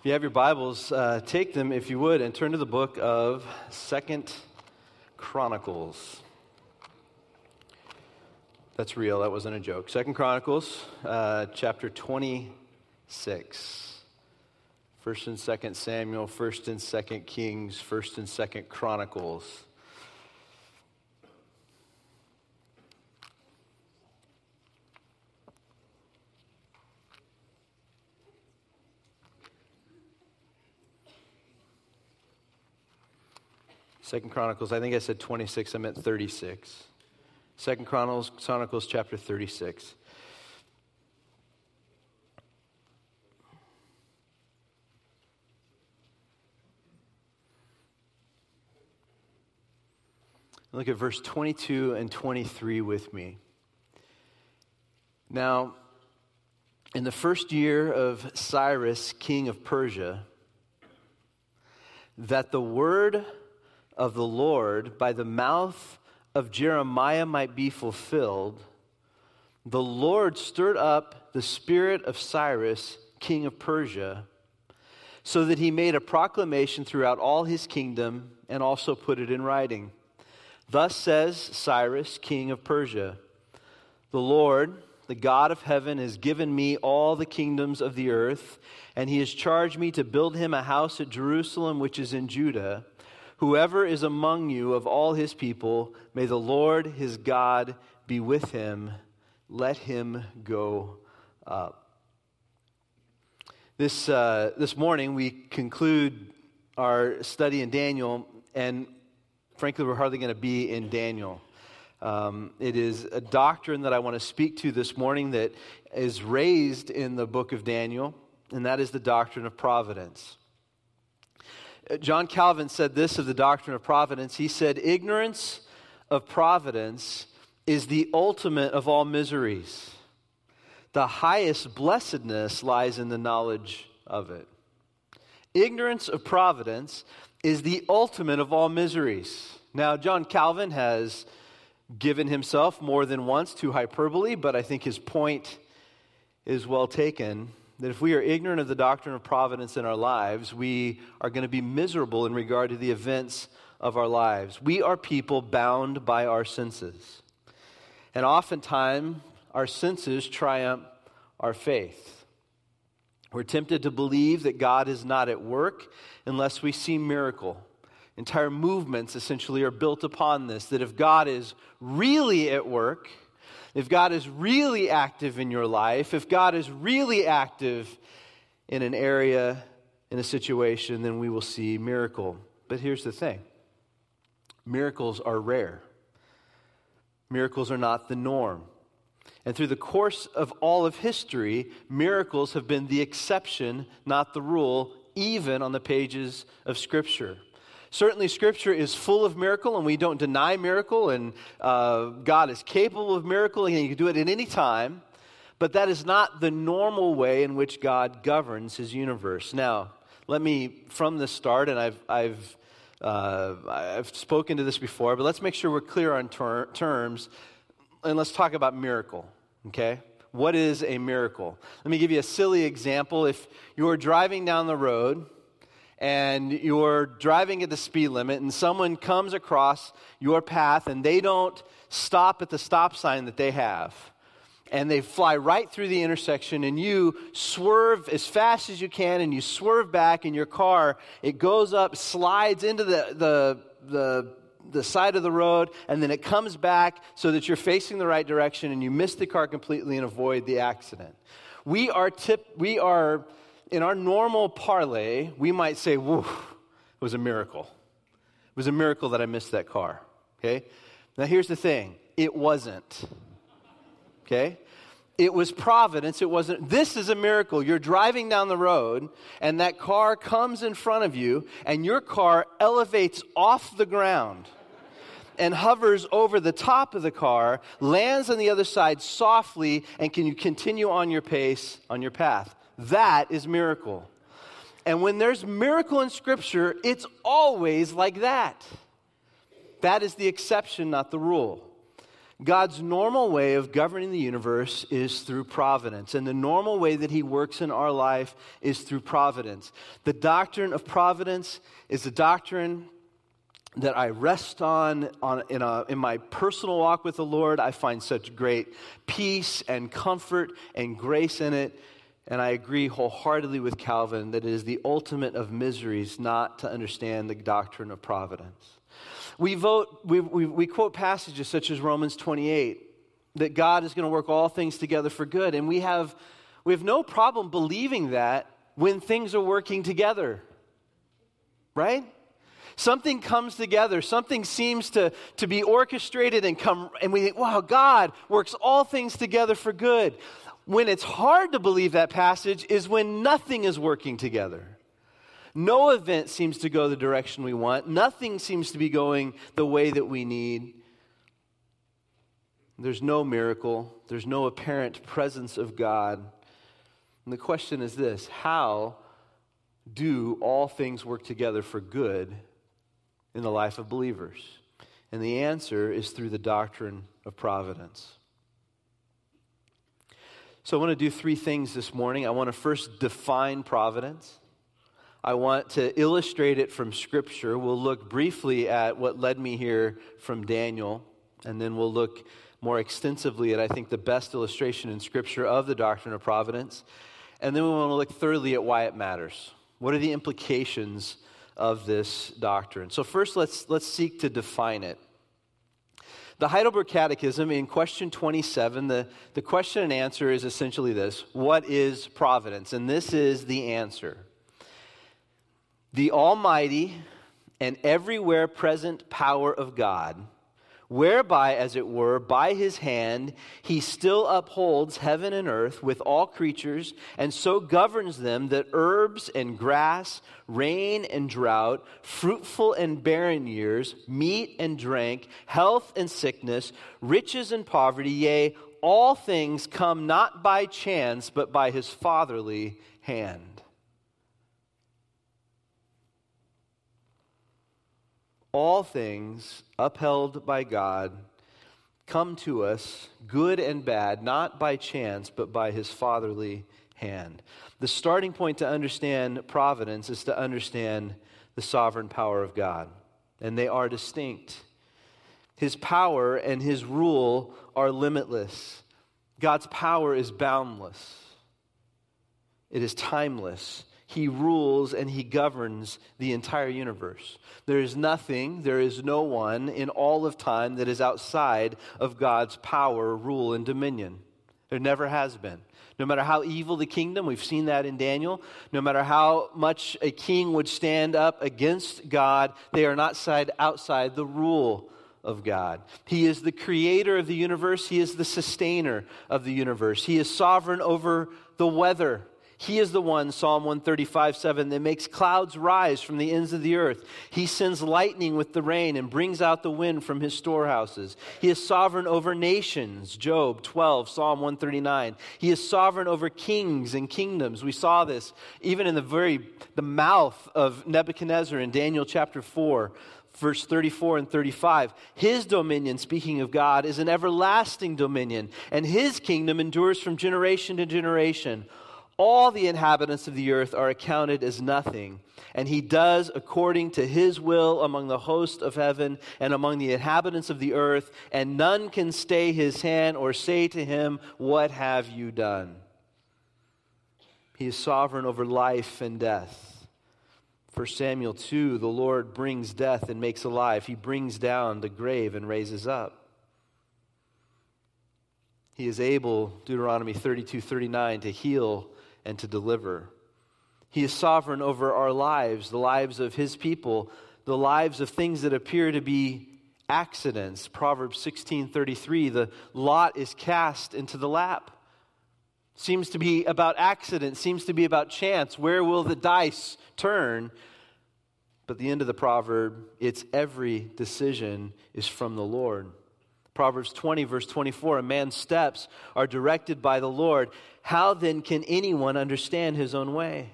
you have your Bibles, take them, if you would, and turn to the book of 2nd Chronicles. That's real, that wasn't a joke. 2nd Chronicles, chapter 26. 1st and 2nd Samuel, 1st and 2nd Kings, 1st and 2nd Chronicles. Second Chronicles, I think I said 26, I meant 36. Second Chronicles chapter 36. Look at verse 22 and 23 with me. Now, in the first year of Cyrus, king of Persia, that the word of the Lord by the mouth of Jeremiah might be fulfilled, the Lord stirred up the spirit of Cyrus, king of Persia, so that he made a proclamation throughout all his kingdom and also put it in writing. Thus says Cyrus, king of Persia, the Lord, the God of heaven, has given me all the kingdoms of the earth, and he has charged me to build him a house at Jerusalem, which is in Judah. Whoever is among you of all his people, may the Lord his God be with him. Let him go up. This morning we conclude our study in Daniel, and frankly we're hardly going to be in Daniel. It is a doctrine that I want to speak to this morning that is raised in the book of Daniel, and that is the doctrine of providence. John Calvin said this of the doctrine of providence. He said, ignorance of providence is the ultimate of all miseries. The highest blessedness lies in the knowledge of it. Ignorance of providence is the ultimate of all miseries. Now, John Calvin has given himself more than once to hyperbole, but I think his point is well taken. That if we are ignorant of the doctrine of providence in our lives, we are going to be miserable in regard to the events of our lives. We are people bound by our senses. And oftentimes, our senses triumph our faith. We're tempted to believe that God is not at work unless we see miracle. Entire movements essentially are built upon this, that if God is really at work, if God is really active in your life, if God is really active in an area, in a situation, then we will see miracle. But here's the thing. Miracles are rare. Miracles are not the norm. And through the course of all of history, miracles have been the exception, not the rule, even on the pages of Scripture. Certainly, Scripture is full of miracle, and we don't deny miracle, and God is capable of miracle, and He can do it at any time, but that is not the normal way in which God governs His universe. Now, let me, from the start, and I've spoken to this before, but let's make sure we're clear on terms, and let's talk about miracle, okay? What is a miracle? Let me give you a silly example. If you're driving down the road, and you're driving at the speed limit, and someone comes across your path, and they don't stop at the stop sign that they have, and they fly right through the intersection, and you swerve as fast as you can, and you swerve back, and your car, it goes up, slides into the side of the road, and then it comes back so that you're facing the right direction, and you miss the car completely and avoid the accident. We are in our normal parlay, we might say, whoa, it was a miracle. It was a miracle that I missed that car, okay? Now here's the thing, it wasn't, okay? It was providence, it wasn't. This is a miracle. You're driving down the road, and that car comes in front of you, and your car elevates off the ground and hovers over the top of the car, lands on the other side softly, and can you continue on your pace, on your path. That is miracle. And when there's miracle in Scripture, it's always like that. That is the exception, not the rule. God's normal way of governing the universe is through providence, and the normal way that he works in our life is through providence. The doctrine of providence is a doctrine that I rest on in my personal walk with the Lord. I find such great peace and comfort and grace in it, and I agree wholeheartedly with Calvin that it is the ultimate of miseries not to understand the doctrine of providence. We quote passages such as Romans 28, that God is going to work all things together for good. And we have no problem believing that when things are working together, right? Something comes together, something seems to be orchestrated and we think, wow, God works all things together for good. When it's hard to believe that passage is when nothing is working together. No event seems to go the direction we want. Nothing seems to be going the way that we need. There's no miracle. There's no apparent presence of God. And the question is this: how do all things work together for good in the life of believers? And the answer is through the doctrine of providence. So I want to do three things this morning. I want to first define providence. I want to illustrate it from Scripture. We'll look briefly at what led me here from Daniel, and then we'll look more extensively at, I think, the best illustration in Scripture of the doctrine of providence. And then we want to look thoroughly at why it matters. What are the implications of this doctrine? So first, let's seek to define it. The Heidelberg Catechism, in question 27, the question and answer is essentially this: what is providence? And this is the answer. The almighty and everywhere present power of God, whereby, as it were, by his hand, he still upholds heaven and earth with all creatures, and so governs them that herbs and grass, rain and drought, fruitful and barren years, meat and drink, health and sickness, riches and poverty, yea, all things come not by chance, but by his fatherly hand. All things upheld by God come to us, good and bad, not by chance, but by his fatherly hand. The starting point to understand providence is to understand the sovereign power of God, and they are distinct. His power and his rule are limitless. God's power is boundless. It is timeless. He rules and he governs the entire universe. There is nothing, there is no one in all of time that is outside of God's power, rule, and dominion. There never has been. No matter how evil the kingdom, we've seen that in Daniel, no matter how much a king would stand up against God, they are not outside the rule of God. He is the creator of the universe. He is the sustainer of the universe. He is sovereign over the weather. He is the one, Psalm 135:7, that makes clouds rise from the ends of the earth. He sends lightning with the rain and brings out the wind from his storehouses. He is sovereign over nations, Job 12, Psalm 139. He is sovereign over kings and kingdoms. We saw this even in the mouth of Nebuchadnezzar in Daniel chapter 4. Verse 34 and 35, his dominion, speaking of God, is an everlasting dominion, and his kingdom endures from generation to generation. All the inhabitants of the earth are accounted as nothing, and he does according to his will among the host of heaven and among the inhabitants of the earth, and none can stay his hand or say to him, what have you done? He is sovereign over life and death. 1 Samuel 2, the Lord brings death and makes alive. He brings down the grave and raises up. He is able, Deuteronomy 32:39, to heal and to deliver. He is sovereign over our lives, the lives of his people, the lives of things that appear to be accidents. Proverbs 16:33, the lot is cast into the lap. Seems to be about accident, seems to be about chance. Where will the dice turn? But the end of the proverb, it's every decision is from the Lord. Proverbs 20, verse 24, a man's steps are directed by the Lord. How then can anyone understand his own way?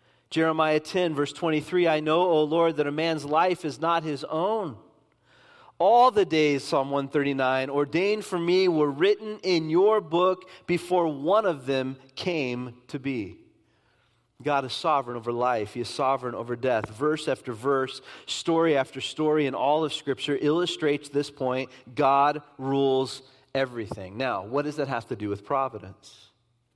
Jeremiah 10, verse 23, I know, O Lord, that a man's life is not his own. All the days, Psalm 139, ordained for me were written in your book before one of them came to be. God is sovereign over life. He is sovereign over death. Verse after verse, story after story in all of Scripture illustrates this point. God rules everything. Now, what does that have to do with providence?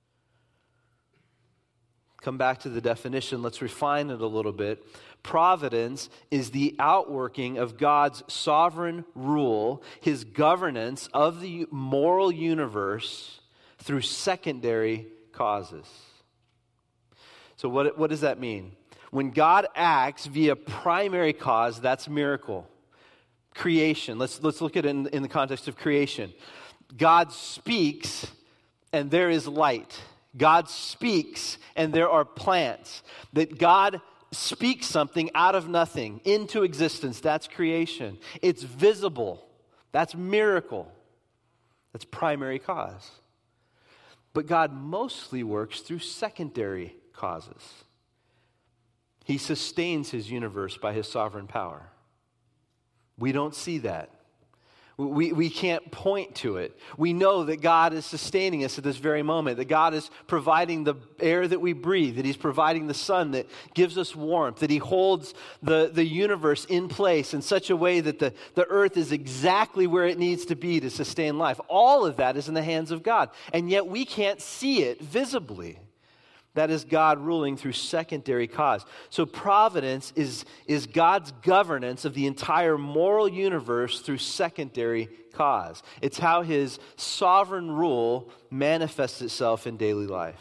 Come back to the definition. Let's refine it a little bit. Providence is the outworking of God's sovereign rule, his governance of the moral universe through secondary causes. So what does that mean? When God acts via primary cause, that's miracle. Creation. Let's look at it in the context of creation. God speaks and there is light. God speaks and there are plants. That God speaks something out of nothing into existence. That's creation. It's visible. That's miracle. That's primary cause. But God mostly works through secondary causes. He sustains his universe by his sovereign power. We don't see that. We can't point to it. We know that God is sustaining us at this very moment, that God is providing the air that we breathe, that he's providing the sun that gives us warmth, that he holds the universe in place in such a way that the earth is exactly where it needs to be to sustain life. All of that is in the hands of God, and yet we can't see it visibly. That is God ruling through secondary cause. So providence is God's governance of the entire moral universe through secondary cause. It's how his sovereign rule manifests itself in daily life.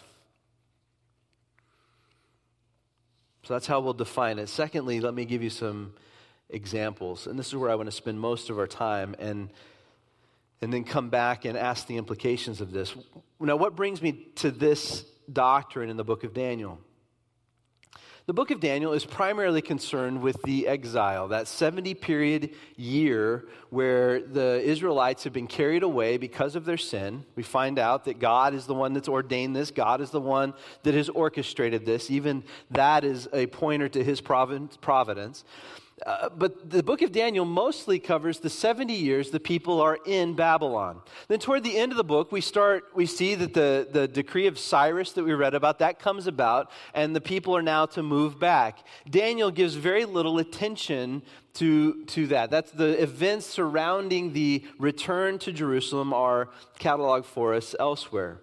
So that's how we'll define it. Secondly, let me give you some examples. And this is where I want to spend most of our time and then come back and ask the implications of this. Now, what brings me to this doctrine in the book of Daniel? The book of Daniel is primarily concerned with the exile, that 70-period year where the Israelites have been carried away because of their sin. We find out that God is the one that's ordained this. God is the one that has orchestrated this. Even that is a pointer to his providence. But the book of Daniel mostly covers the 70 years the people are in Babylon. Then toward the end of the book, we see that the decree of Cyrus that we read about, that comes about, and the people are now to move back. Daniel gives very little attention to that. That's the events surrounding the return to Jerusalem are cataloged for us elsewhere.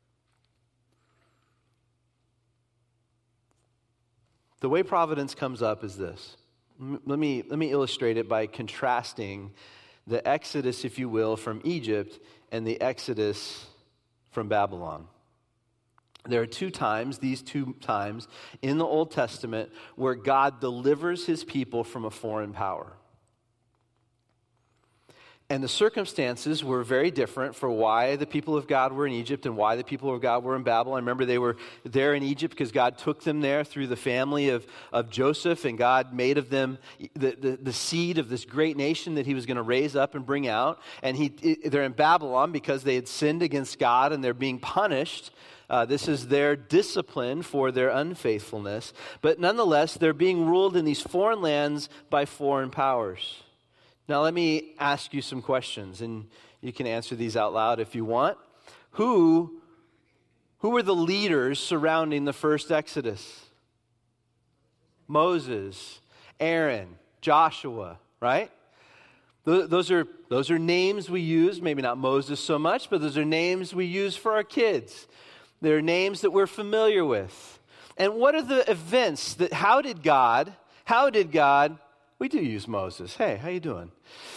The way providence comes up is this. Let me illustrate it by contrasting the exodus, if you will, from Egypt and the exodus from Babylon. There are these two times in the Old Testament where God delivers his people from a foreign power. And the circumstances were very different for why the people of God were in Egypt and why the people of God were in Babylon. Remember, they were there in Egypt because God took them there through the family of Joseph, and God made of them the seed of this great nation that he was going to raise up and bring out. And they're in Babylon because they had sinned against God and they're being punished. This is their discipline for their unfaithfulness. But nonetheless, they're being ruled in these foreign lands by foreign powers. Now, let me ask you some questions, and you can answer these out loud if you want. Who were the leaders surrounding the first Exodus? Moses, Aaron, Joshua, right? Those are names we use, maybe not Moses so much, but those are names we use for our kids. They're names that we're familiar with. And what are the events how did God, we do use Moses. Hey, how you doing?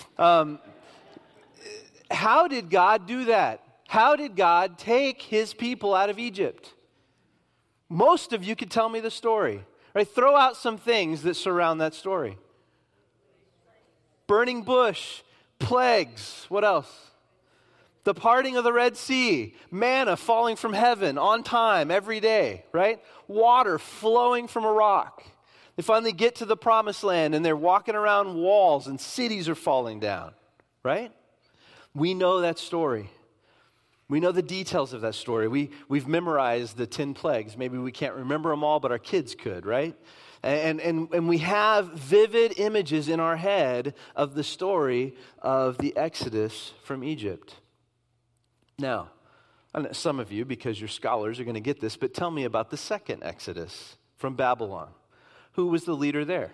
How did God do that? How did God take his people out of Egypt? Most of you could tell me the story. Right? Throw out some things that surround that story. Burning bush, plagues, what else? The parting of the Red Sea, manna falling from heaven on time every day, right? Water flowing from a rock. They finally get to the promised land and they're walking around walls and cities are falling down, right? We know that story. We know the details of that story. We've memorized the 10 plagues. Maybe we can't remember them all, but our kids could, right? And we have vivid images in our head of the story of the Exodus from Egypt. Now, I know some of you, because you're scholars, are going to get this, but tell me about the second Exodus from Babylon. Who was the leader there?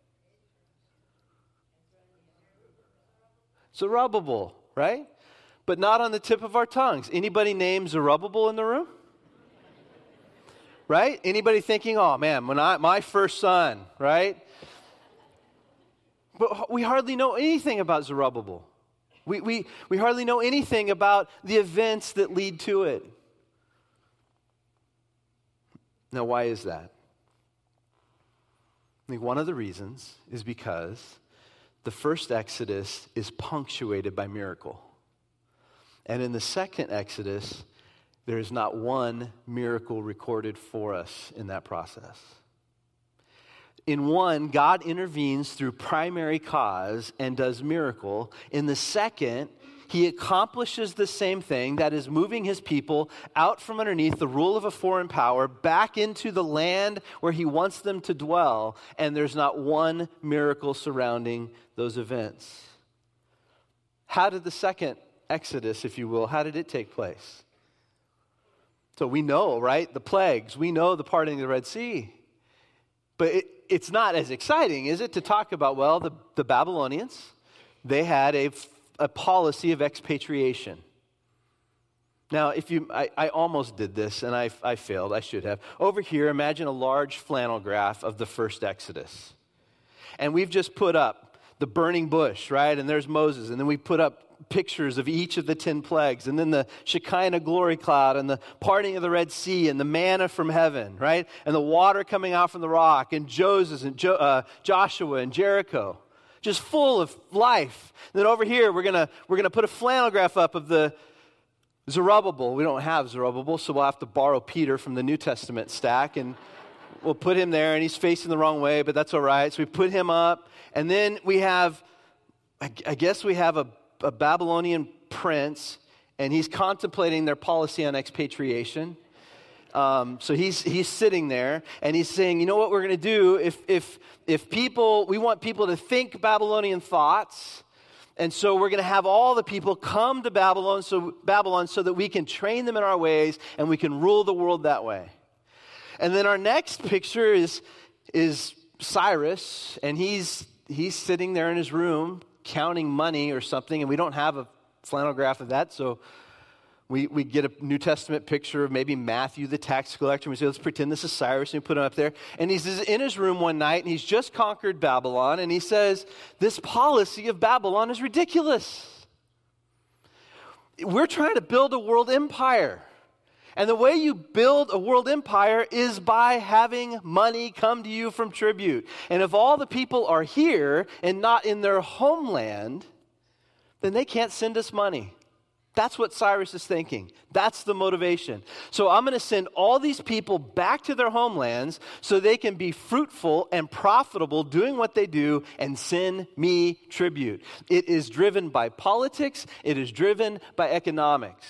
Zerubbabel, right? But not on the tip of our tongues. Anybody named Zerubbabel in the room? Right? Anybody thinking, oh man, my first son, right? But we hardly know anything about Zerubbabel. We hardly know anything about the events that lead to it. Now, why is that? I think one of the reasons is because the first Exodus is punctuated by miracle. And in the second Exodus, there is not one miracle recorded for us in that process. In one, God intervenes through primary cause and does miracle. In the second, he accomplishes the same thing, that is moving his people out from underneath the rule of a foreign power back into the land where he wants them to dwell, and there's not one miracle surrounding those events. How did the second Exodus, if you will, how did it take place? So we know, right, the plagues. We know the parting of the Red Sea. But it's not as exciting, is it, to talk about, well, the Babylonians, they had a policy of expatriation. Now, I almost did this, and I failed. I should have. Over here, imagine a large flannel graph of the first Exodus. And we've just put up the burning bush, right? And there's Moses. And then we put up pictures of each of the 10 plagues, and then the Shekinah glory cloud, and the parting of the Red Sea, and the manna from heaven, right? And the water coming out from the rock, and Joseph and Joshua and Jericho, just full of life. And then over here, we're gonna put a flannel graph up of the Zerubbabel. We don't have Zerubbabel, so we'll have to borrow Peter from the New Testament stack, and we'll put him there, and he's facing the wrong way, but that's all right. So we put him up, and then we have, I guess we have a Babylonian prince, and he's contemplating their policy on expatriation. So he's sitting there, and he's saying, you know what we're going to do? If people, we want people to think Babylonian thoughts, and so we're going to have all the people come to Babylon so that we can train them in our ways, and we can rule the world that way. And then our next picture is Cyrus, and he's sitting there in his room counting money or something, and we don't have a flannel graph of that, so we get a New Testament picture of maybe Matthew the tax collector, and we say, let's pretend this is Cyrus, and we put him up there, and he's in his room one night, and he's just conquered Babylon, and he says, this policy of Babylon is ridiculous. We're trying to build a world empire. And the way you build a world empire is by having money come to you from tribute. And if all the people are here and not in their homeland, then they can't send us money. That's what Cyrus is thinking. That's the motivation. So I'm going to send all these people back to their homelands so they can be fruitful and profitable doing what they do and send me tribute. It is driven by politics. It is driven by economics.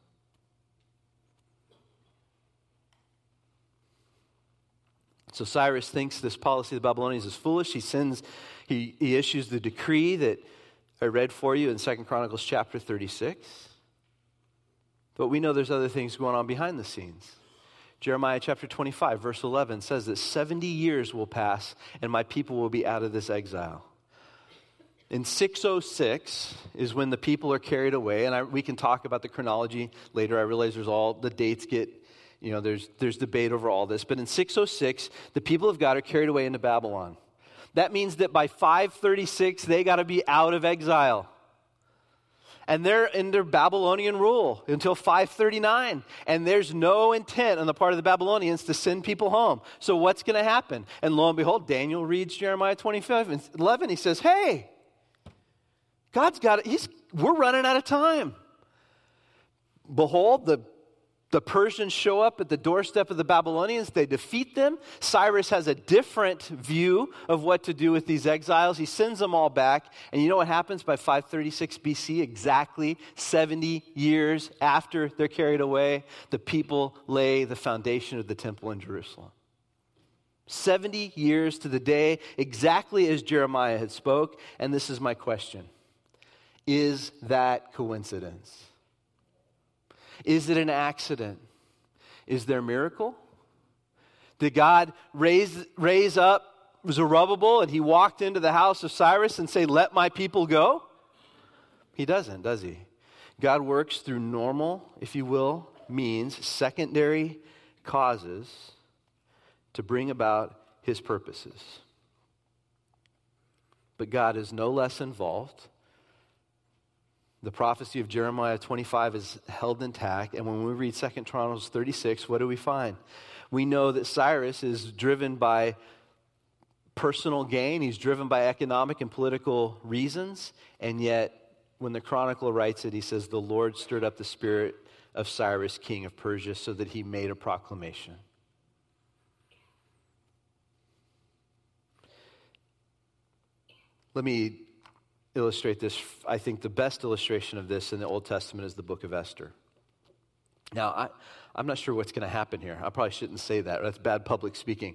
So Cyrus thinks this policy of the Babylonians is foolish. He issues the decree that I read for you in 2 Chronicles chapter 36. But we know there's other things going on behind the scenes. Jeremiah chapter 25, verse 11 says that 70 years will pass and my people will be out of this exile. In 606 is when the people are carried away, and we can talk about the chronology later. I realize the dates get, there's debate over all this. But in 606, the people of God are carried away into Babylon. That means that by 536, they got to be out of exile. And they're in their Babylonian rule until 539. And there's no intent on the part of the Babylonians to send people home. So what's going to happen? And lo and behold, Daniel reads Jeremiah 25 and 11. He says, hey, God's got it. We're running out of time. Behold, The Persians show up at the doorstep of the Babylonians. They defeat them. Cyrus has a different view of what to do with these exiles. He sends them all back. And you know what happens by 536 BC? Exactly 70 years after they're carried away, the people lay the foundation of the temple in Jerusalem. 70 years to the day, exactly as Jeremiah had spoke. And this is my question. Is that coincidence? Is it an accident? Is there a miracle? Did God raise up Zerubbabel and he walked into the house of Cyrus and say, let my people go? He doesn't, does he? God works through normal, if you will, means, secondary causes to bring about his purposes. But God is no less involved. The prophecy of Jeremiah 25 is held intact. And when we read 2 Chronicles 36, what do we find? We know that Cyrus is driven by personal gain. He's driven by economic and political reasons. And yet, when the chronicler writes it, he says, the Lord stirred up the spirit of Cyrus, king of Persia, so that he made a proclamation. Let me illustrate this. I think the best illustration of this in the Old Testament is the book of Esther. Now, I'm not sure what's going to happen here. I probably shouldn't say that. That's bad public speaking.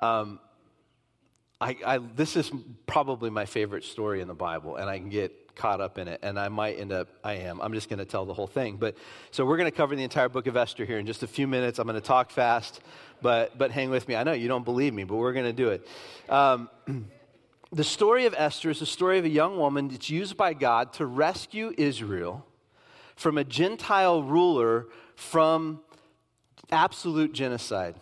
This is probably my favorite story in the Bible, and I can get caught up in it, and I might end up, I'm just going to tell the whole thing. So we're going to cover the entire book of Esther here in just a few minutes. I'm going to talk fast, but hang with me. I know you don't believe me, but we're going to do it. The story of Esther is the story of a young woman that's used by God to rescue Israel from a Gentile ruler from absolute genocide.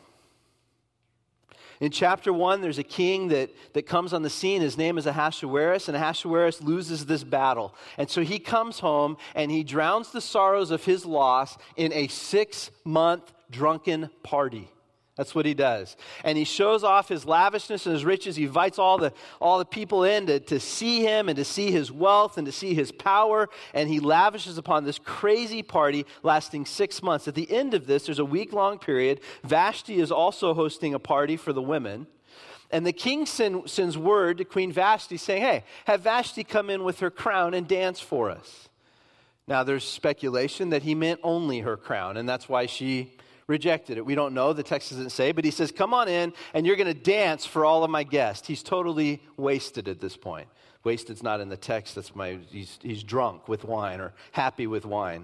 In chapter 1, there's a king that comes on the scene. His name is Ahasuerus, and Ahasuerus loses this battle. And so he comes home, and he drowns the sorrows of his loss in a 6-month drunken party. That's what he does. And he shows off his lavishness and his riches. He invites all the people in to see him and to see his wealth and to see his power. And he lavishes upon this crazy party lasting 6 months. At the end of this, there's a week-long period. Vashti is also hosting a party for the women. And the king sends word to Queen Vashti saying, hey, have Vashti come in with her crown and dance for us. Now, there's speculation that he meant only her crown, and that's why she rejected it. We don't know. The text doesn't say, but he says, come on in and you're going to dance for all of my guests. He's totally wasted at this point. Wasted's not in the text. He's drunk with wine or happy with wine.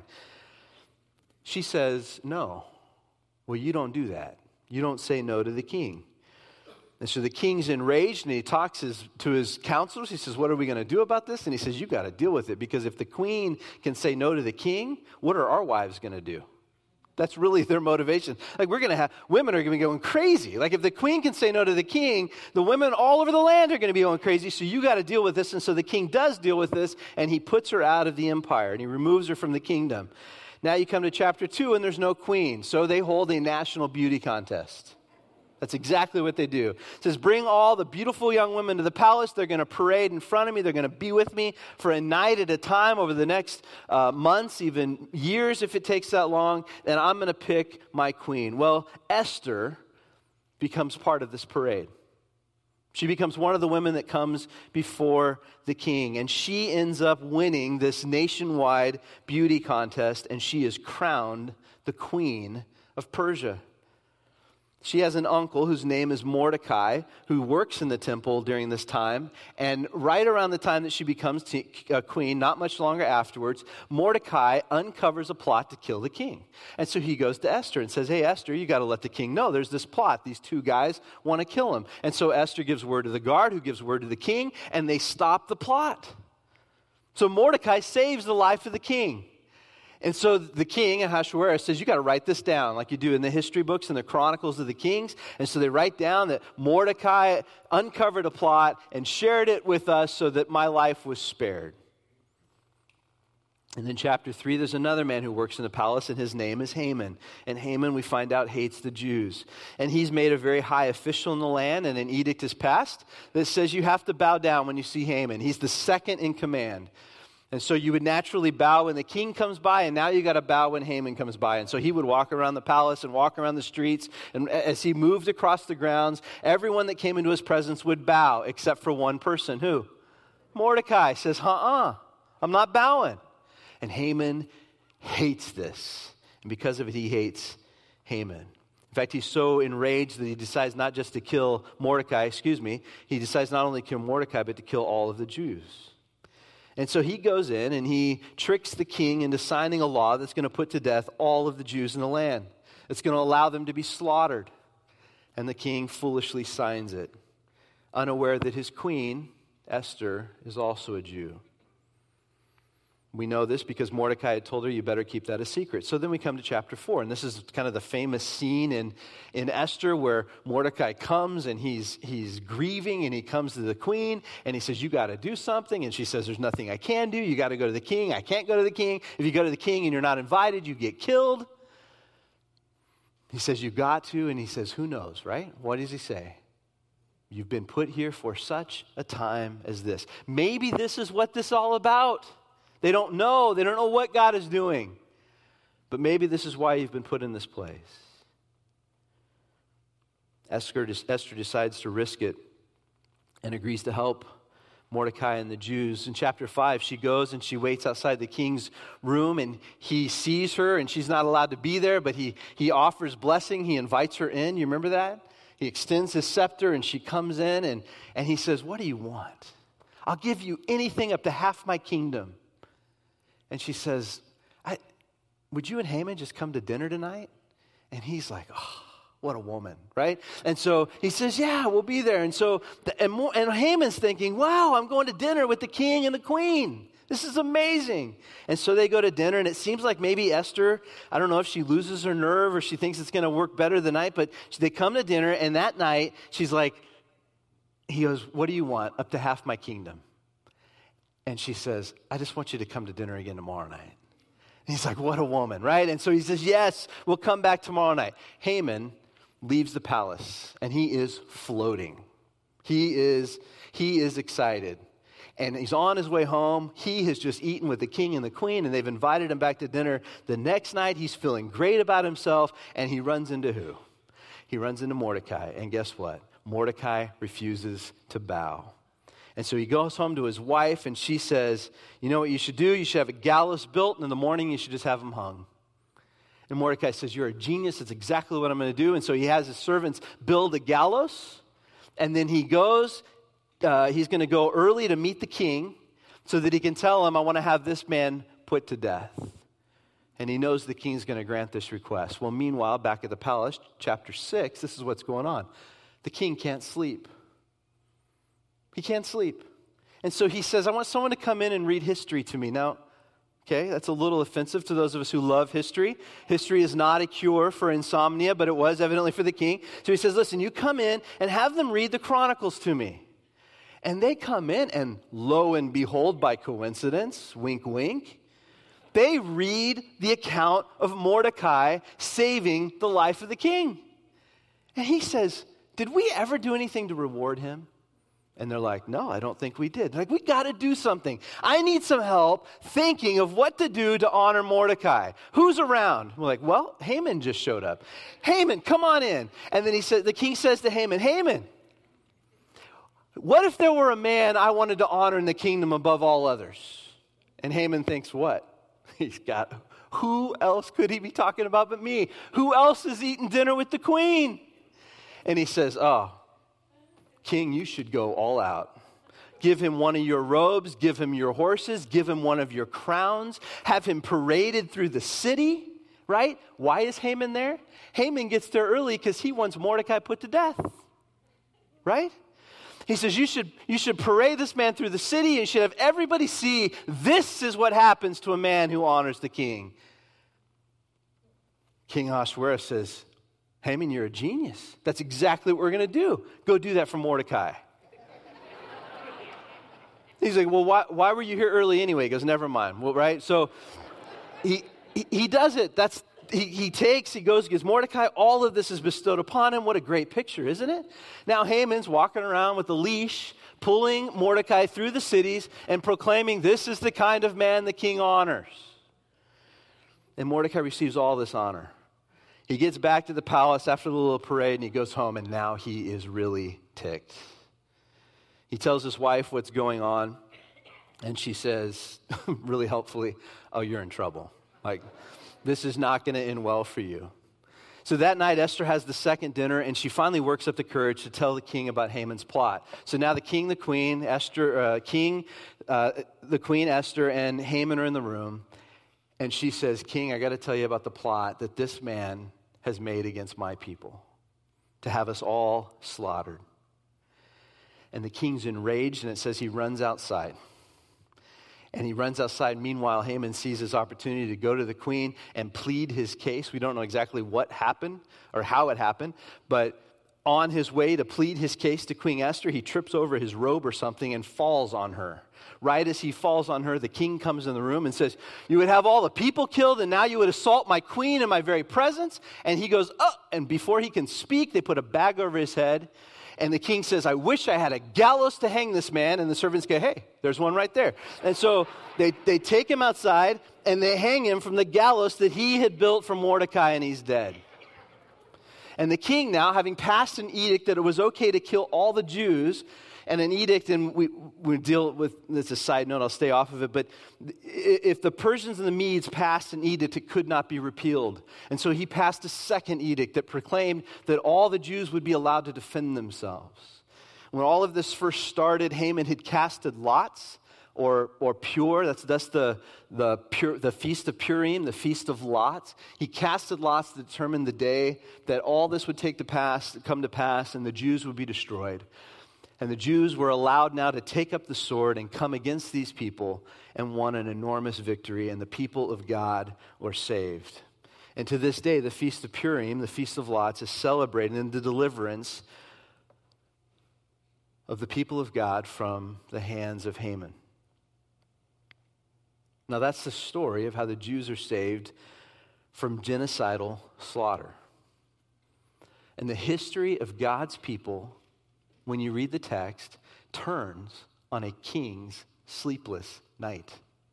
She says, no. Well, you don't do that. You don't say no to the king. And so the king's enraged and he talks to his counselors. He says, what are we going to do about this? And he says, you've got to deal with it, because if the queen can say no to the king, what are our wives going to do? That's really their motivation. Like, women are going to be going crazy. Like, if the queen can say no to the king, the women all over the land are going to be going crazy. So you got to deal with this. And so the king does deal with this, and he puts her out of the empire, and he removes her from the kingdom. Now you come to chapter 2, and there's no queen. So they hold a national beauty contest. That's exactly what they do. It says, bring all the beautiful young women to the palace. They're going to parade in front of me. They're going to be with me for a night at a time over the next months, even years if it takes that long. And I'm going to pick my queen. Well, Esther becomes part of this parade. She becomes one of the women that comes before the king. And she ends up winning this nationwide beauty contest. And she is crowned the queen of Persia. She has an uncle whose name is Mordecai, who works in the temple during this time. And right around the time that she becomes queen, not much longer afterwards, Mordecai uncovers a plot to kill the king. And so he goes to Esther and says, hey, Esther, you got to let the king know there's this plot. These two guys want to kill him. And so Esther gives word to the guard, who gives word to the king, and they stop the plot. So Mordecai saves the life of the king. And so the king, Ahasuerus, says, you got to write this down like you do in the history books and the chronicles of the kings. And so they write down that Mordecai uncovered a plot and shared it with us so that my life was spared. And then chapter 3, there's another man who works in the palace, and his name is Haman. And Haman, we find out, hates the Jews. And he's made a very high official in the land, and an edict is passed that says you have to bow down when you see Haman. He's the second in command. And so you would naturally bow when the king comes by, and now you got to bow when Haman comes by. And so he would walk around the palace and walk around the streets, and as he moved across the grounds, everyone that came into his presence would bow, except for one person. Who? Mordecai says, I'm not bowing. And Haman hates this. And because of it, he hates Haman. In fact, he's so enraged that he decides not just to kill Mordecai, he decides not only to kill Mordecai, but to kill all of the Jews. And so he goes in and he tricks the king into signing a law that's going to put to death all of the Jews in the land. It's going to allow them to be slaughtered. And the king foolishly signs it, unaware that his queen, Esther, is also a Jew. We know this because Mordecai had told her, you better keep that a secret. So then we come to chapter 4, and this is kind of the famous scene in Esther where Mordecai comes and he's grieving, and he comes to the queen and he says, you got to do something. And she says, there's nothing I can do. You got to go to the king. I can't go to the king. If you go to the king and you're not invited, you get killed. He says, you got to, and he says, who knows, right? What does he say? You've been put here for such a time as this. Maybe this is what this is all about. They don't know. They don't know what God is doing. But maybe this is why you've been put in this place. Esther decides to risk it and agrees to help Mordecai and the Jews. In chapter 5, she goes and she waits outside the king's room, and he sees her, and she's not allowed to be there, but he offers blessing. He invites her in. You remember that? He extends his scepter, and she comes in, and he says, what do you want? I'll give you anything up to half my kingdom. And she says, would you and Haman just come to dinner tonight? And he's like, oh, what a woman, right? And so he says, yeah, we'll be there. And so, and Haman's thinking, wow, I'm going to dinner with the king and the queen. This is amazing. And so they go to dinner, and it seems like maybe Esther, I don't know if she loses her nerve or she thinks it's going to work better the night, but they come to dinner, and that night, she's like, he goes, what do you want? Up to half my kingdom. And she says, I just want you to come to dinner again tomorrow night. And he's like, what a woman, right? And so he says, yes, we'll come back tomorrow night. Haman leaves the palace, and he is floating. He is excited. And he's on his way home. He has just eaten with the king and the queen, and they've invited him back to dinner. The next night, he's feeling great about himself, and he runs into who? He runs into Mordecai. And guess what? Mordecai refuses to bow. And so he goes home to his wife, and she says, you know what you should do? You should have a gallows built, and in the morning you should just have him hung. And Mordecai says, you're a genius. That's exactly what I'm going to do. And so he has his servants build a gallows, and then he goes, he's going to go early to meet the king so that he can tell him, I want to have this man put to death. And he knows the king's going to grant this request. Well, meanwhile, back at the palace, chapter 6, this is what's going on. The king can't sleep. He can't sleep. And so he says, I want someone to come in and read history to me. Now, okay, that's a little offensive to those of us who love history. History is not a cure for insomnia, but it was evidently for the king. So he says, listen, you come in and have them read the Chronicles to me. And they come in, and lo and behold, by coincidence, wink, wink, they read the account of Mordecai saving the life of the king. And he says, did we ever do anything to reward him? And they're like, no, I don't think we did. They're like, we got to do something. I need some help thinking of what to do to honor Mordecai. Who's around? We're like, well, Haman just showed up. Haman, come on in. And then the king says to Haman, Haman, what if there were a man I wanted to honor in the kingdom above all others? And Haman thinks, what? Who else could he be talking about but me? Who else is eating dinner with the queen? And he says, oh, King, you should go all out. Give him one of your robes, give him your horses, give him one of your crowns, have him paraded through the city, right? Why is Haman there? Haman gets there early because he wants Mordecai put to death, right? He says, you should parade this man through the city, and you should have everybody see this is what happens to a man who honors the king. King Ahasuerus says, Haman, you're a genius. That's exactly what we're going to do. Go do that for Mordecai. He's like, well, why were you here early anyway? He goes, never mind. Well, right? So he does it. That's he goes, gives Mordecai. All of this is bestowed upon him. What a great picture, isn't it? Now Haman's walking around with a leash, pulling Mordecai through the cities and proclaiming, this is the kind of man the king honors. And Mordecai receives all this honor. He gets back to the palace after the little parade, and he goes home, and now he is really ticked. He tells his wife what's going on, and she says, really helpfully, oh, you're in trouble. Like, this is not going to end well for you. So that night, Esther has the second dinner, and she finally works up the courage to tell the king about Haman's plot. So now the king, the queen, the queen, Esther, and Haman are in the room, and she says, King, I got to tell you about the plot that this man has made against my people to have us all slaughtered. And the king's enraged, and it says he runs outside. And he runs outside. Meanwhile, Haman sees his opportunity to go to the queen and plead his case. We don't know exactly what happened or how it happened, but on his way to plead his case to Queen Esther, he trips over his robe or something and falls on her. Right as he falls on her, the king comes in the room and says, you would have all the people killed, and now you would assault my queen in my very presence. And he goes, oh, and before he can speak, they put a bag over his head. And the king says, I wish I had a gallows to hang this man. And the servants go, hey, there's one right there. And so they take him outside, and they hang him from the gallows that he had built for Mordecai, and he's dead. And the king now, having passed an edict that it was okay to kill all the Jews, and an edict, and we deal with, this is a side note, I'll stay off of it, but if the Persians and the Medes passed an edict, it could not be repealed. And so he passed a second edict that proclaimed that all the Jews would be allowed to defend themselves. When all of this first started, Haman had casted lots, or pure, that's the Feast of Purim, the Feast of Lots. He casted lots to determine the day that all this would come to pass, and the Jews would be destroyed. And the Jews were allowed now to take up the sword and come against these people and won an enormous victory, and the people of God were saved. And to this day, the Feast of Purim, the Feast of Lots, is celebrated in the deliverance of the people of God from the hands of Haman. Now that's the story of how the Jews are saved from genocidal slaughter. And the history of God's people, when you read the text, turns on a king's sleepless night.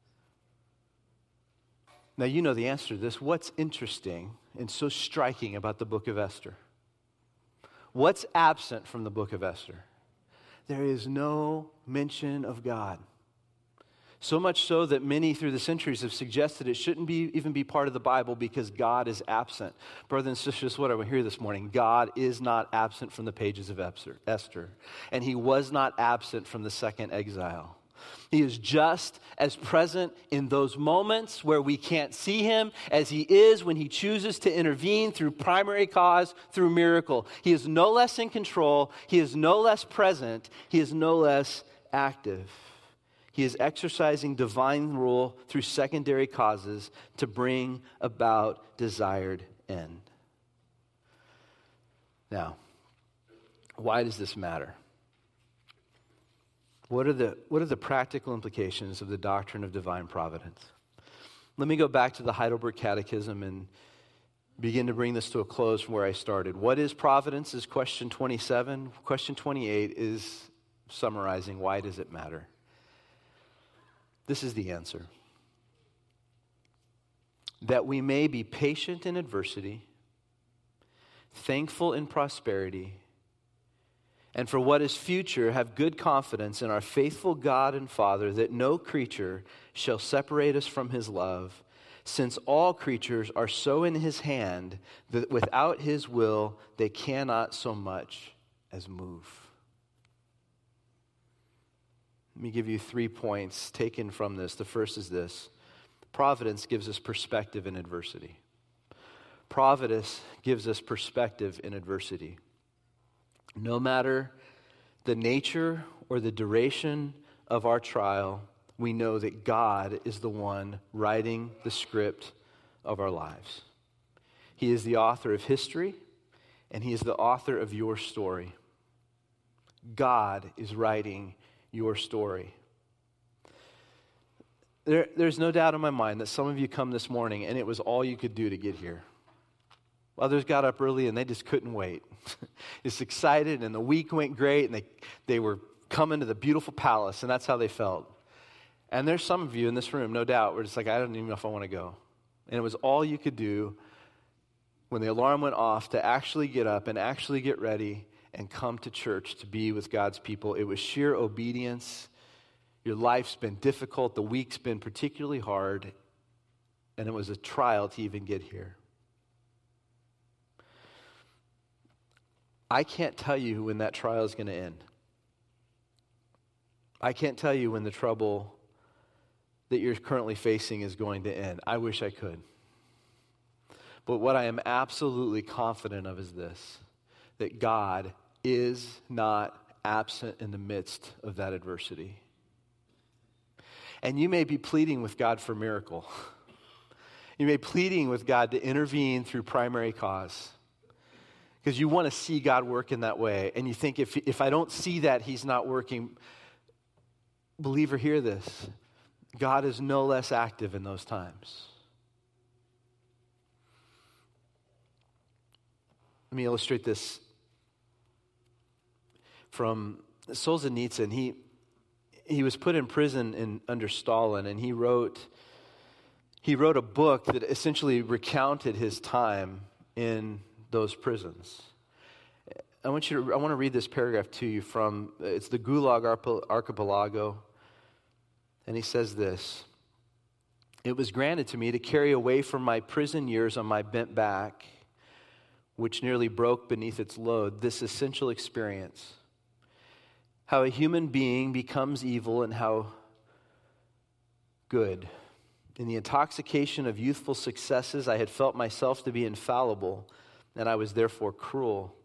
Now, you know the answer to this. What's interesting and so striking about the book of Esther? What's absent from the book of Esther? There is no mention of God. So much so that many through the centuries have suggested it shouldn't even be part of the Bible because God is absent. Brothers and sisters, what I want to hear this morning, God is not absent from the pages of Esther. And he was not absent from the second exile. He is just as present in those moments where we can't see him as he is when he chooses to intervene through primary cause, through miracle. He is no less in control. He is no less present. He is no less active. He is exercising divine rule through secondary causes to bring about desired end. Now, why does this matter? What are the practical implications of the doctrine of divine providence? Let me go back to the Heidelberg Catechism and begin to bring this to a close from where I started. What is providence is question 27. Question 28 is summarizing why does it matter? This is the answer. That we may be patient in adversity, thankful in prosperity, and for what is future, have good confidence in our faithful God and Father, that no creature shall separate us from his love, since all creatures are so in his hand that without his will they cannot so much as move. Let me give you 3 points taken from this. The first is this. Providence gives us perspective in adversity. Providence gives us perspective in adversity. No matter the nature or the duration of our trial, we know that God is the one writing the script of our lives. He is the author of history, and he is the author of your story. God is writing your story. There's no doubt in my mind that some of you come this morning and it was all you could do to get here. Others got up early and they just couldn't wait. Just excited, and the week went great, and they were coming to the beautiful palace, and that's how they felt. And there's some of you in this room, no doubt, where it's like, I don't even know if I want to go. And it was all you could do when the alarm went off to actually get up and actually get ready and come to church to be with God's people. It was sheer obedience. Your life's been difficult. The week's been particularly hard. And it was a trial to even get here. I can't tell you when that trial is going to end. I can't tell you when the trouble that you're currently facing is going to end. I wish I could. But what I am absolutely confident of is this, that God is not absent in the midst of that adversity. And you may be pleading with God for a miracle. You may be pleading with God to intervene through primary cause, because you want to see God work in that way. And you think, if I don't see that, he's not working. Believer, hear this. God is no less active in those times. Let me illustrate this from Solzhenitsyn. He was put in prison under Stalin, and he wrote a book that essentially recounted his time in those prisons. I want to read this paragraph to you it's the Gulag Archipelago. And he says this: "It was granted to me to carry away from my prison years on my bent back, which nearly broke beneath its load, this essential experience. How a human being becomes evil and how good. In the intoxication of youthful successes, I had felt myself to be infallible, and I was therefore cruel.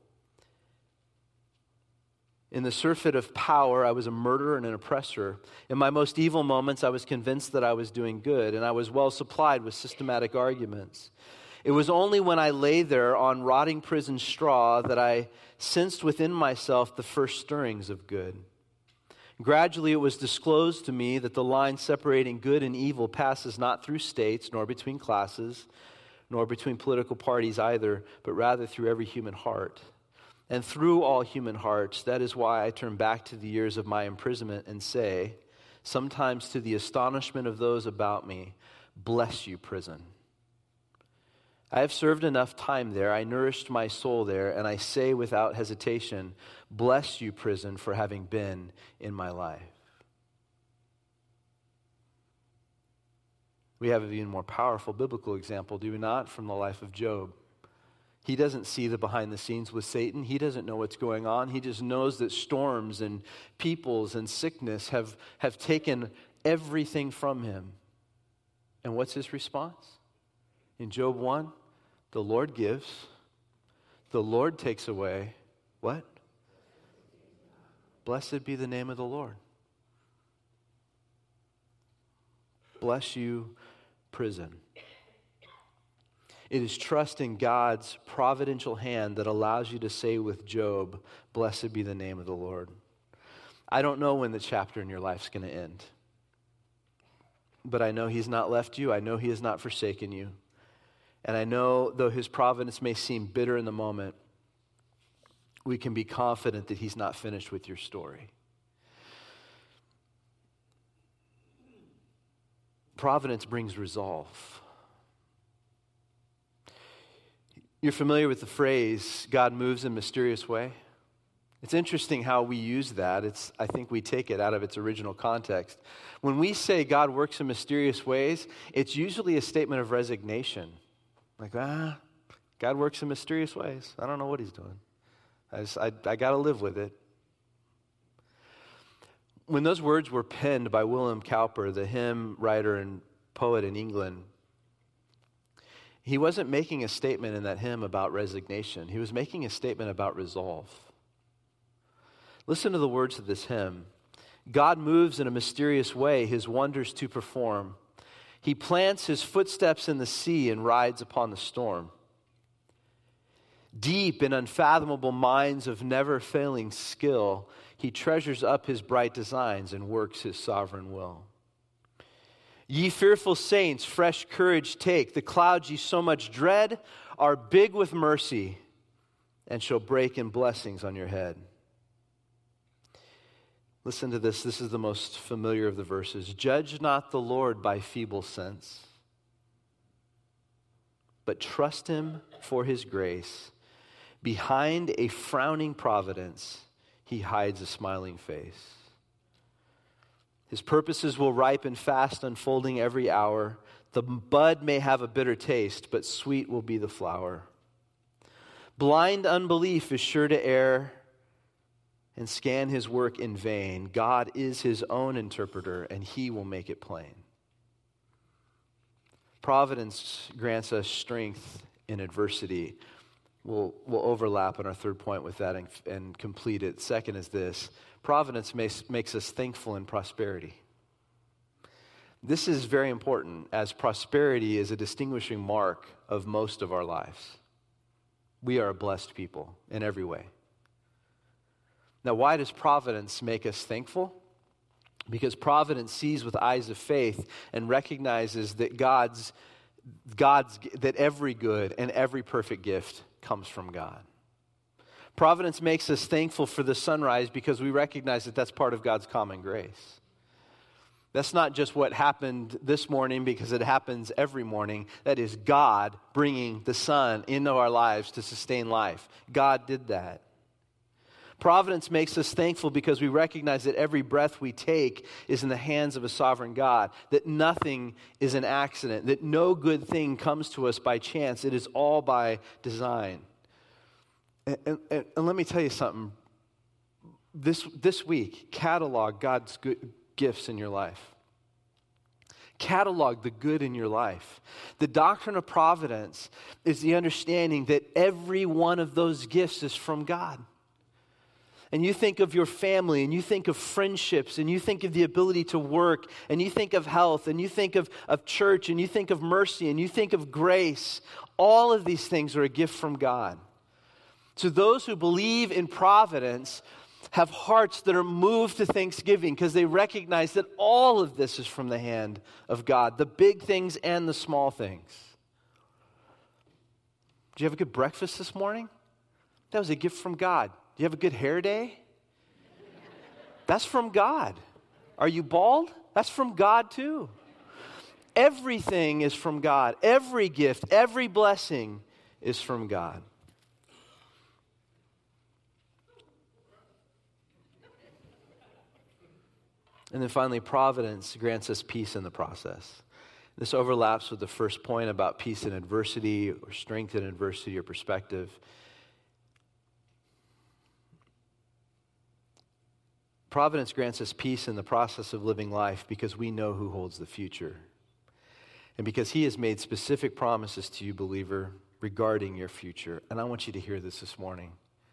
In the surfeit of power, I was a murderer and an oppressor. In my most evil moments, I was convinced that I was doing good, and I was well supplied with systematic arguments. It was only when I lay there on rotting prison straw that I sensed within myself the first stirrings of good. Gradually, it was disclosed to me that the line separating good and evil passes not through states, nor between classes, nor between political parties either, but rather through every human heart. And through all human hearts, that is why I turn back to the years of my imprisonment and say, sometimes to the astonishment of those about me, bless you, prison. I have served enough time there, I nourished my soul there, and I say without hesitation, bless you, prison, for having been in my life." We have an even more powerful biblical example, do we not, from the life of Job. He doesn't see the behind the scenes with Satan. He doesn't know what's going on. He just knows that storms and peoples and sickness have taken everything from him. And what's his response? In Job 1, the Lord gives, the Lord takes away. What? Blessed be the name of the Lord. Bless you, prison. It is trusting God's providential hand that allows you to say with Job, blessed be the name of the Lord. I don't know when the chapter in your life's going to end, but I know he's not left you. I know he has not forsaken you. And I know, though his providence may seem bitter in the moment, we can be confident that he's not finished with your story. Providence brings resolve. You're familiar with the phrase, God moves in a mysterious way? It's interesting how we use that. I think we take it out of its original context. When we say God works in mysterious ways, it's usually a statement of resignation. Like, God works in mysterious ways. I don't know what he's doing. I got to live with it. When those words were penned by William Cowper, the hymn writer and poet in England, he wasn't making a statement in that hymn about resignation. He was making a statement about resolve. Listen to the words of this hymn. God moves in a mysterious way, his wonders to perform. He plants his footsteps in the sea and rides upon the storm. Deep in unfathomable minds of never-failing skill, he treasures up his bright designs and works his sovereign will. Ye fearful saints, fresh courage take. The clouds ye so much dread are big with mercy, and shall break in blessings on your head. Listen to this. This is the most familiar of the verses. Judge not the Lord by feeble sense, but trust him for his grace. Behind a frowning providence, he hides a smiling face. His purposes will ripen fast, unfolding every hour. The bud may have a bitter taste, but sweet will be the flower. Blind unbelief is sure to err and scan his work in vain. God is his own interpreter, and he will make it plain. Providence grants us strength in adversity. We'll overlap on our third point with that and complete it. Second is this. Providence makes us thankful in prosperity. This is very important, as prosperity is a distinguishing mark of most of our lives. We are a blessed people in every way. Now, why does providence make us thankful? Because providence sees with eyes of faith and recognizes that that every good and every perfect gift comes from God. Providence makes us thankful for the sunrise because we recognize that that's part of God's common grace. That's not just what happened this morning because it happens every morning. That is God bringing the sun into our lives to sustain life. God did that. Providence makes us thankful because we recognize that every breath we take is in the hands of a sovereign God, that nothing is an accident, that no good thing comes to us by chance. It is all by design. And let me tell you something. This week, catalog God's good gifts in your life. Catalog the good in your life. The doctrine of providence is the understanding that every one of those gifts is from God. And you think of your family, and you think of friendships, and you think of the ability to work, and you think of health, and you think of church, and you think of mercy, and you think of grace. All of these things are a gift from God. So those who believe in providence have hearts that are moved to thanksgiving because they recognize that all of this is from the hand of God, the big things and the small things. Did you have a good breakfast this morning? That was a gift from God. Do you have a good hair day? That's from God. Are you bald? That's from God too. Everything is from God. Every gift, every blessing is from God. And then finally, providence grants us peace in the process. This overlaps with the first point about peace in adversity or strength in adversity or perspective. Providence grants us peace in the process of living life because we know who holds the future. And because he has made specific promises to you, believer, regarding your future. And I want you to hear this morning.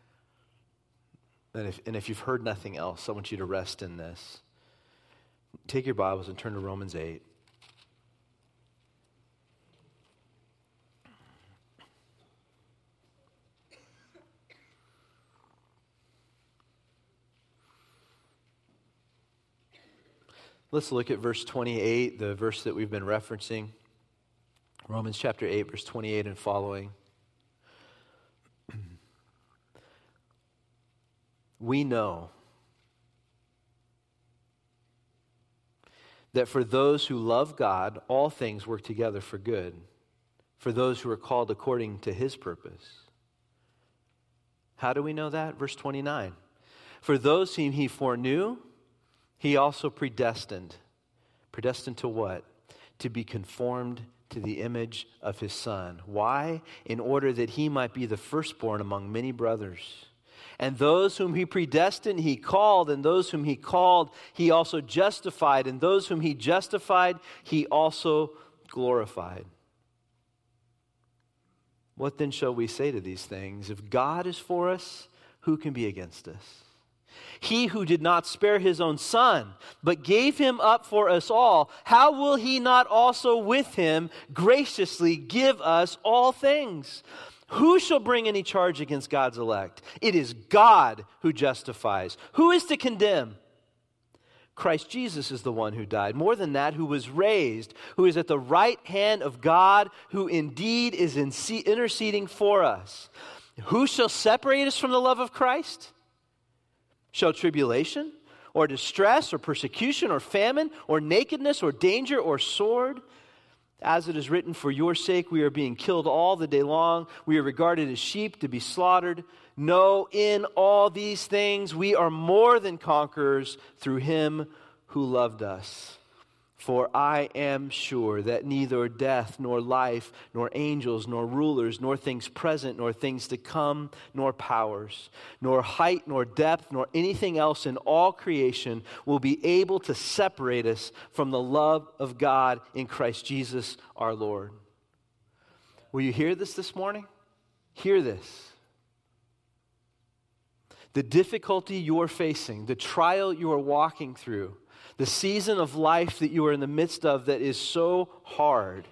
And if you've heard nothing else, I want you to rest in this. Take your Bibles and turn to Romans 8. Let's look at verse 28, the verse that we've been referencing. Romans chapter 8, verse 28 and following. We know that for those who love God, all things work together for good, for those who are called according to his purpose. How do we know that? Verse 29. For those whom he foreknew, he also predestined. Predestined to what? To be conformed to the image of his Son. Why? In order that he might be the firstborn among many brothers. And those whom he predestined, he called. And those whom he called, he also justified. And those whom he justified, he also glorified. What then shall we say to these things? If God is for us, who can be against us? He who did not spare his own Son, but gave him up for us all, how will he not also with him graciously give us all things? Who shall bring any charge against God's elect? It is God who justifies. Who is to condemn? Christ Jesus is the one who died. More than that, who was raised, who is at the right hand of God, who indeed is interceding for us. Who shall separate us from the love of Christ? Shall tribulation, or distress, or persecution, or famine, or nakedness, or danger, or sword? As it is written, for your sake we are being killed all the day long. We are regarded as sheep to be slaughtered. No, in all these things we are more than conquerors through him who loved us. For I am sure that neither death, nor life, nor angels, nor rulers, nor things present, nor things to come, nor powers, nor height, nor depth, nor anything else in all creation will be able to separate us from the love of God in Christ Jesus our Lord. Will you hear this morning? Hear this. The difficulty you're facing, the trial you are walking through, the season of life that you are in the midst of that is so hard,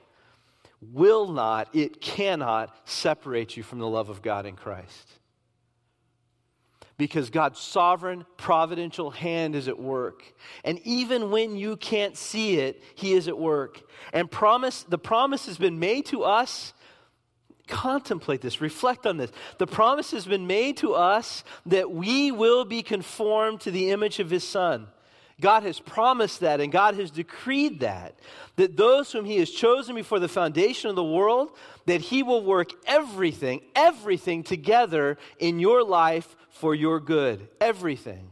it cannot separate you from the love of God in Christ. Because God's sovereign, providential hand is at work. And even when you can't see it, he is at work. And the promise has been made to us. Contemplate this, reflect on this. The promise has been made to us that we will be conformed to the image of his Son. God has promised that, and God has decreed that those whom he has chosen before the foundation of the world, that he will work everything together in your life for your good. Everything.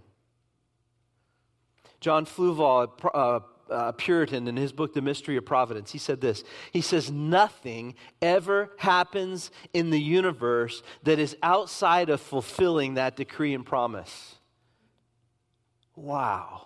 John Fluval, a Puritan, in his book, The Mystery of Providence, he said this. He says, nothing ever happens in the universe that is outside of fulfilling that decree and promise. Wow.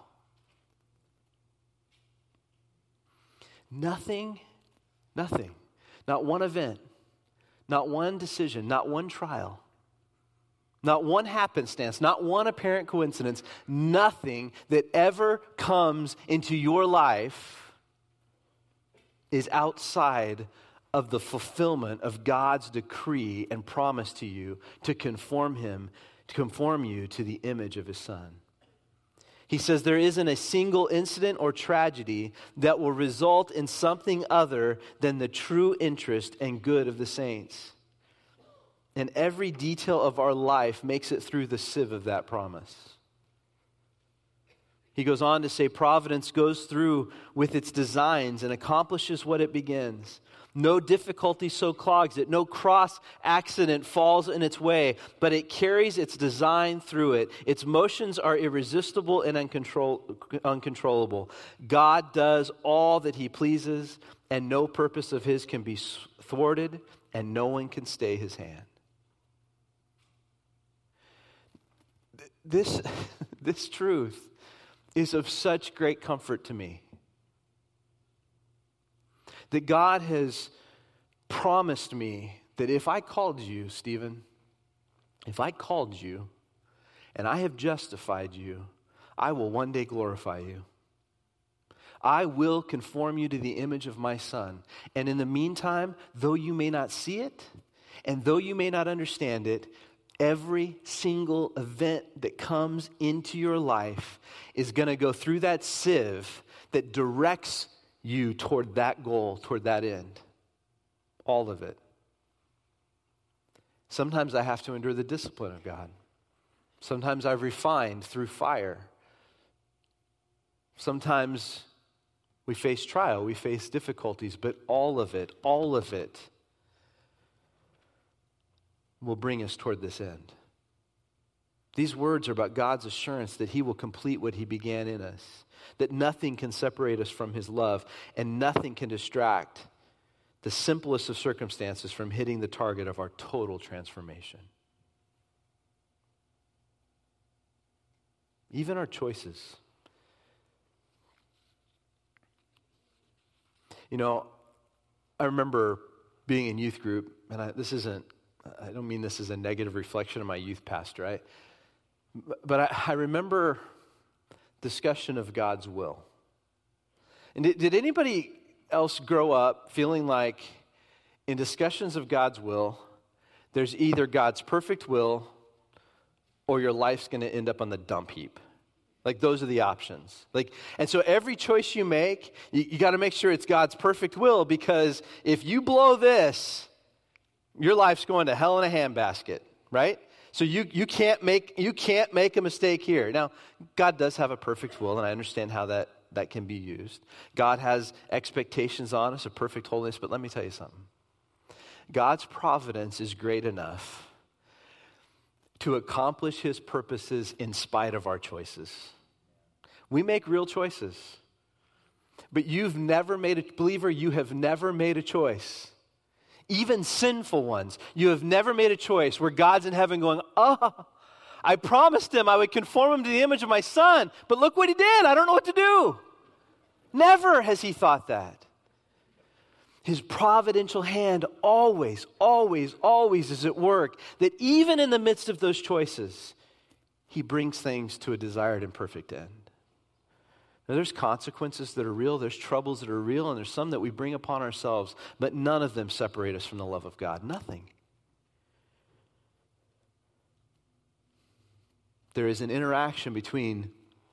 Nothing, not one event, not one decision, not one trial, not one happenstance, not one apparent coincidence, nothing that ever comes into your life is outside of the fulfillment of God's decree and promise to you to conform you to the image of his Son. He says there isn't a single incident or tragedy that will result in something other than the true interest and good of the saints. And every detail of our life makes it through the sieve of that promise. He goes on to say, providence goes through with its designs and accomplishes what it begins. No difficulty so clogs it. No cross accident falls in its way, but it carries its design through it. Its motions are irresistible and uncontrollable. God does all that he pleases, and no purpose of his can be thwarted, and no one can stay his hand. This truth is of such great comfort to me. That God has promised me that if I called you, Stephen, if I called you and I have justified you, I will one day glorify you. I will conform you to the image of my Son. And in the meantime, though you may not see it, and though you may not understand it, every single event that comes into your life is going to go through that sieve that directs you toward that goal, toward that end. All of it. Sometimes I have to endure the discipline of God. Sometimes I've refined through fire. Sometimes we face trial, we face difficulties, but all of it will bring us toward this end. These words are about God's assurance that he will complete what he began in us, that nothing can separate us from his love, and nothing can distract the simplest of circumstances from hitting the target of our total transformation. Even our choices. You know, I remember being in youth group, and I don't mean this as a negative reflection of my youth pastor, but I remember discussion of God's will. And did anybody else grow up feeling like in discussions of God's will, there's either God's perfect will or your life's going to end up on the dump heap? Like, those are the options. Like, and so every choice you make, you got to make sure it's God's perfect will, because if you blow this, your life's going to hell in a handbasket, right? So you can't make a mistake here. Now, God does have a perfect will, and I understand how that can be used. God has expectations on us of perfect holiness, but let me tell you something. God's providence is great enough to accomplish his purposes in spite of our choices. We make real choices. But you have never made a choice. Even sinful ones. You have never made a choice where God's in heaven going, I promised him I would conform him to the image of my son, but look what he did. I don't know what to do. Never has he thought that. His providential hand always, always, always is at work, that even in the midst of those choices, he brings things to a desired and perfect end. Now, there's consequences that are real, there's troubles that are real, and there's some that we bring upon ourselves, but none of them separate us from the love of God. Nothing. There is an interaction between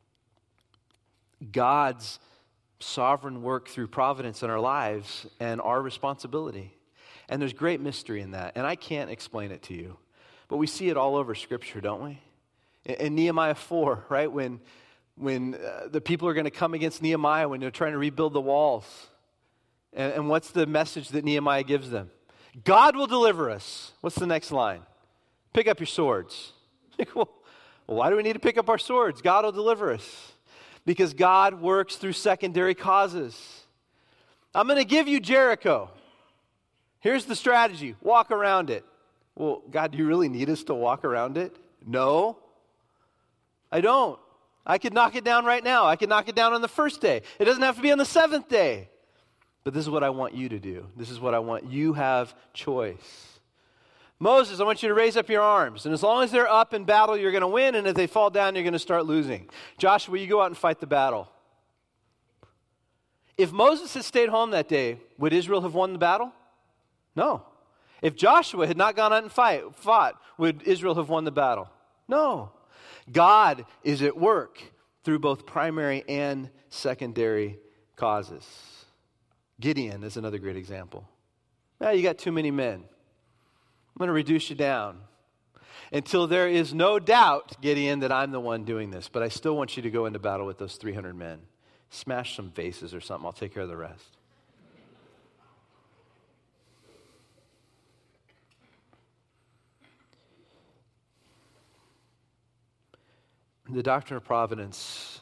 God's sovereign work through providence in our lives and our responsibility. And there's great mystery in that, and I can't explain it to you. But we see it all over Scripture, don't we? In Nehemiah 4, right, when the people are going to come against Nehemiah when they're trying to rebuild the walls. And what's the message that Nehemiah gives them? God will deliver us. What's the next line? Pick up your swords. Well, why do we need to pick up our swords? God will deliver us. Because God works through secondary causes. I'm going to give you Jericho. Here's the strategy. Walk around it. Well, God, do you really need us to walk around it? No, I don't. I could knock it down right now. I could knock it down on the first day. It doesn't have to be on the seventh day. But this is what I want you to do. This is what I want. You have choice. Moses, I want you to raise up your arms. And as long as they're up in battle, you're going to win. And if they fall down, you're going to start losing. Joshua, you go out and fight the battle. If Moses had stayed home that day, would Israel have won the battle? No. If Joshua had not gone out and fought, would Israel have won the battle? No. God is at work through both primary and secondary causes. Gideon is another great example. Well, you got too many men. I'm going to reduce you down until there is no doubt, Gideon, that I'm the one doing this. But I still want you to go into battle with those 300 men. Smash some vases or something. I'll take care of the rest. The doctrine of providence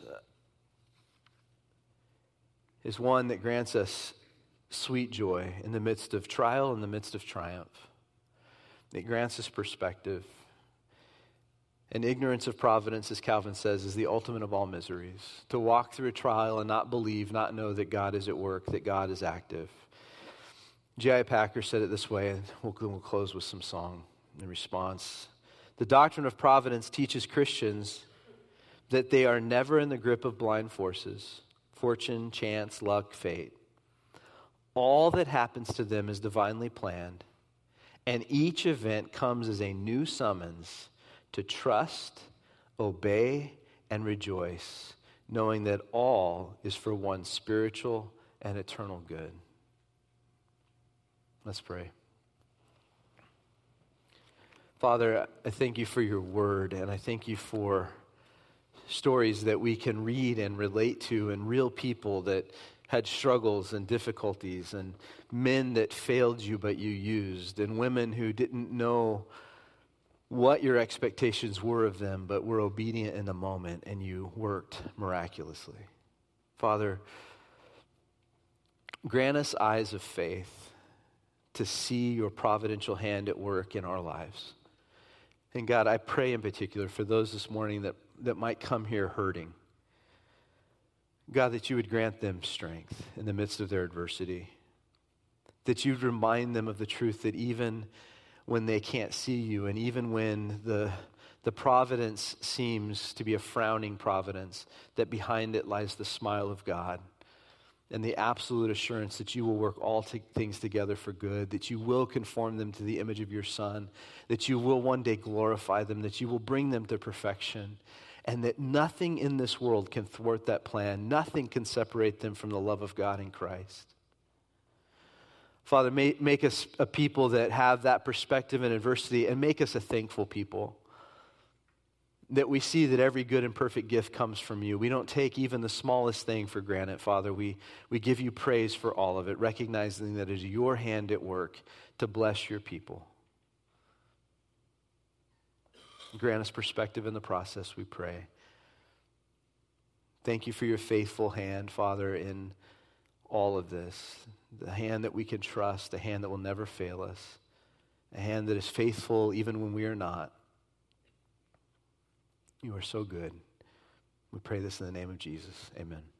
is one that grants us sweet joy in the midst of trial, in the midst of triumph. It grants us perspective. And ignorance of providence, as Calvin says, is the ultimate of all miseries. To walk through a trial and not believe, not know that God is at work, that God is active. J.I. Packer said it this way, and we'll close with some song in response. The doctrine of providence teaches Christians that they are never in the grip of blind forces, fortune, chance, luck, fate. All that happens to them is divinely planned, and each event comes as a new summons to trust, obey, and rejoice, knowing that all is for one's spiritual and eternal good. Let's pray. Father, I thank you for your word, and I thank you for stories that we can read and relate to, and real people that had struggles and difficulties, and men that failed you but you used, and women who didn't know what your expectations were of them but were obedient in the moment, and you worked miraculously. Father, grant us eyes of faith to see your providential hand at work in our lives. And God, I pray in particular for those this morning that might come here hurting. God, that you would grant them strength in the midst of their adversity. That you'd remind them of the truth that even when they can't see you, and even when the providence seems to be a frowning providence, that behind it lies the smile of God and the absolute assurance that you will work all things together for good, that you will conform them to the image of your Son, that you will one day glorify them, that you will bring them to perfection, and that nothing in this world can thwart that plan. Nothing can separate them from the love of God in Christ. Father, make us a people that have that perspective in adversity, and make us a thankful people. That we see that every good and perfect gift comes from you. We don't take even the smallest thing for granted, Father. We give you praise for all of it, recognizing that it is your hand at work to bless your people. Grant us perspective in the process, we pray. Thank you for your faithful hand, Father, in all of this. The hand that we can trust, a hand that will never fail us, a hand that is faithful even when we are not. You are so good. We pray this in the name of Jesus. Amen.